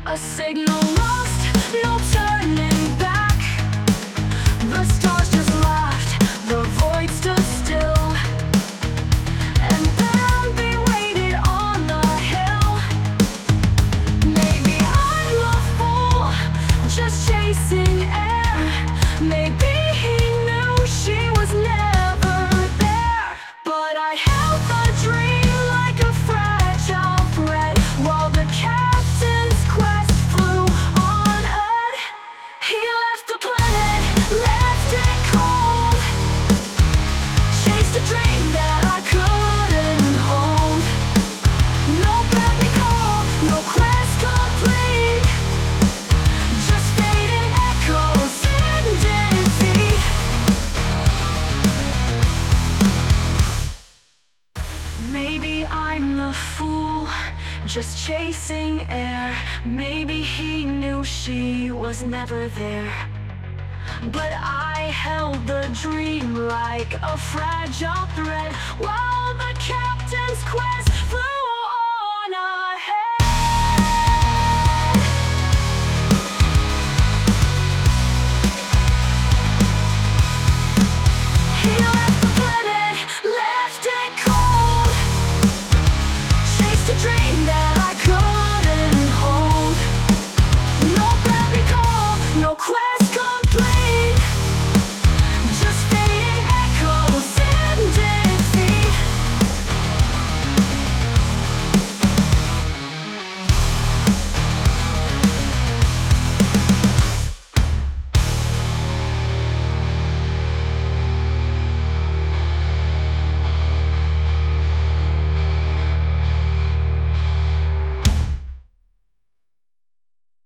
A signal lost, no turning back. The stars just laughed, the void stood still. And then we waited on the hill. Maybe I'm a fool, just chasing air. Maybe he knew she was never there. But I held the dream like a fragile thread, while the captain's quest flew on ahead. He left the planet, left it cold, chased a dream that I couldn't hold. No baby call, no quest complete, just fading echoes in defeat. Maybe I'm the fool, just chasing air. Maybe he knew she was never there. But I held the dream like a fragile thread, while the captain's quest flew